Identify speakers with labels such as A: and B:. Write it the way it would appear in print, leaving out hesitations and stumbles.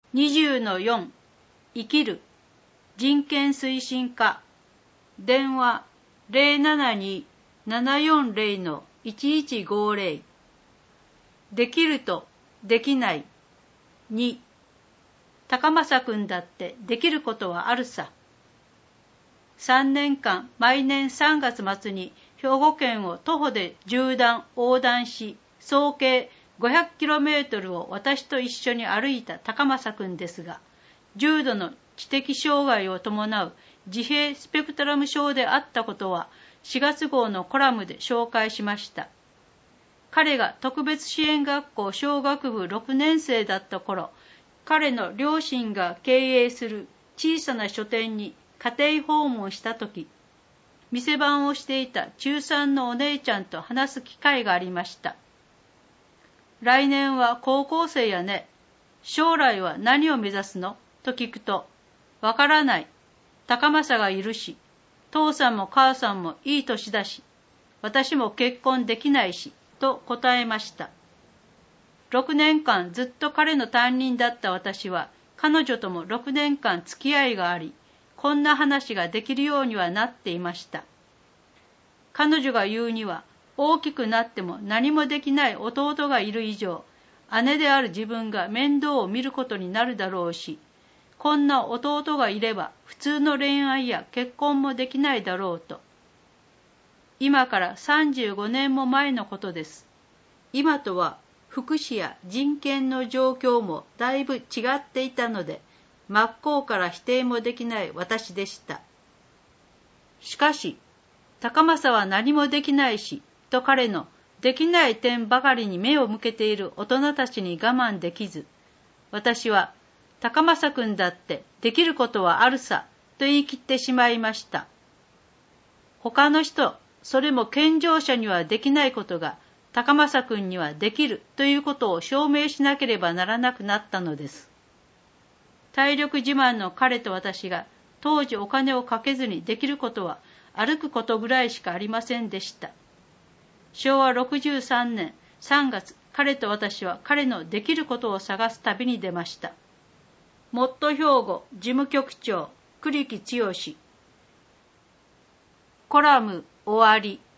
A: 20-4 生きる人権推進課電話 072-740-1150 できるとできない2高政くんだってできることはあるさ。3年間毎年3月末に兵庫県を徒歩で縦断横断し総計500km を私と一緒に歩いた高政くんですが、重度の知的障害を伴う自閉スペクトラム症であったことは4月号のコラムで紹介しました。彼が特別支援学校小学部6年生だった頃、彼の両親が経営する小さな書店に家庭訪問したとき、店番をしていた中3のお姉ちゃんと話す機会がありました。来年は高校生やね。将来は何を目指すのと聞くと、わからない。高政がいるし、父さんも母さんもいい年だし、私も結婚できないし、と答えました。6年間ずっと彼の担任だった私は、彼女とも6年間付き合いがあり、こんな話ができるようにはなっていました。彼女が言うには、大きくなっても何もできない弟がいる以上、姉である自分が面倒を見ることになるだろうし、こんな弟がいれば普通の恋愛や結婚もできないだろうと。今から35年も前のことです。今とは福祉や人権の状況もだいぶ違っていたので、真っ向から否定もできない私でした。しかし、高政は何もできないし、と彼のできない点ばかりに目を向けている大人たちに我慢できず、私は高政くんだってできることはあるさと言い切ってしまいました。他の人、それも健常者にはできないことが高政くんにはできるということを証明しなければならなくなったのです。体力自慢の彼と私が当時お金をかけずにできることは歩くことぐらいしかありませんでした。昭和63年3月、彼と私は彼のできることを探す旅に出ました。モット兵庫事務局長栗木剛。コラム終わり。